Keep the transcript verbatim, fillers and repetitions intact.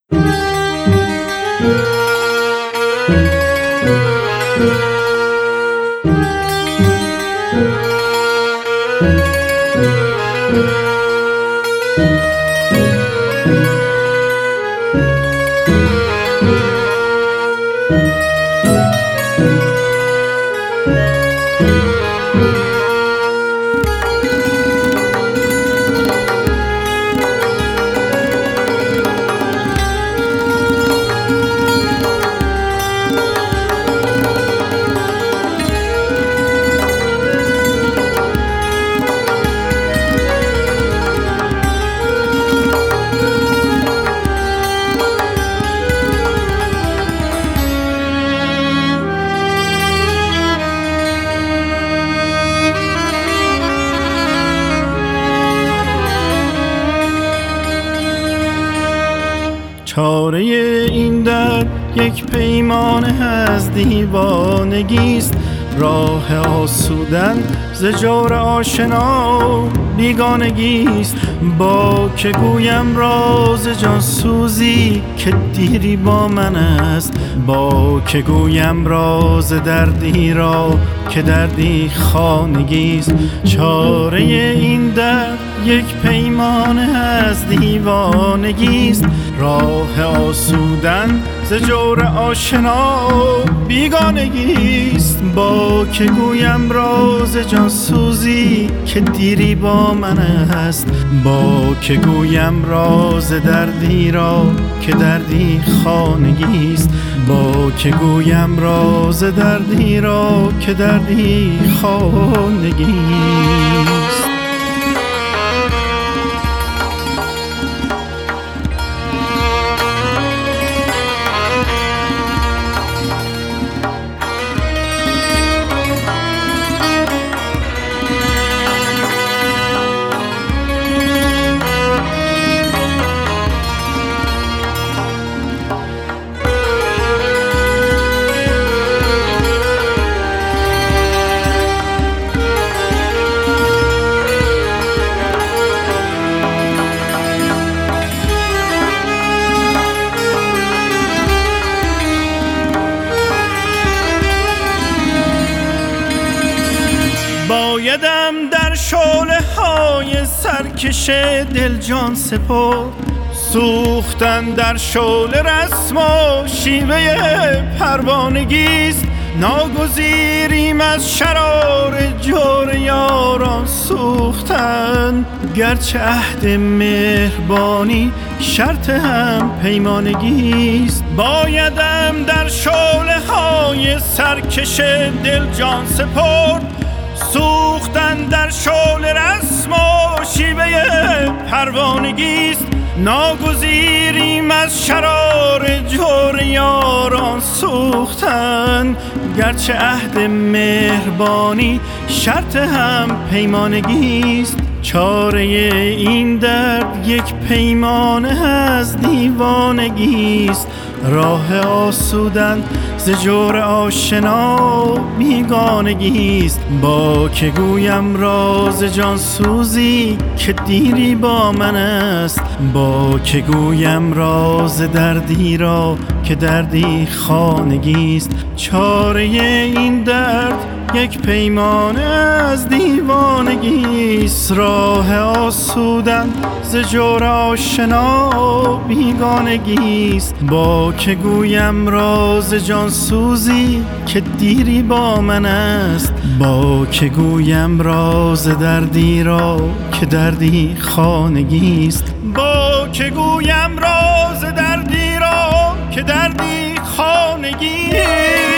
چاره این درد یک پیمانه از دیوانگیست، راه آسودن ز جور آشنا بیگانگیست. با که گویم راز جان سوزی که دیری با من است، با که گویم راز دردی را که دردی خانگیست. چاره این درد یک پیمانه از دیوانگیست، راه آسودن ز جور آشنا بیگانگیست. با که گویم راز جان سوزی که دیری با من است، با که گویم راز دردی را که دردی خانگیست. با که گویم راز دردی را که دردی خانگیست. بایدم در شعله های سرکش دل جان سپرد، سوختن در شعله رسم و شیوه پروانگیست. ناگزیریم از شرار جور یاران سوختن، گرچه عهد مهربانی شرط هم پیمانگیست. بایدم در شعله های سرکش دل جان سپرد، سوختن در شعله رسم و شیوه پروانگیست. ناگزیریم از شرار جور یاران سوختن، گرچه عهد مهربانی شرط هم پیمانگیست. چاره این درد یک پیمانه از دیوانگیست، راه آسودن ز جور آشنا بیگانگیست. با که گویم راز جان سوزی که دیری با من است، با که گویم راز دردی را که دردی خانگیست. چاره این درد یک پیمانه از دیوانگیست، راه آسودن ز جور آشنا بیگانگیست. با که گویم راز جان سوزی که دیری با من است، با که گویم راز دردی را که دردی خانگیست. با که گویم راز دردی را که دردی خانگیست.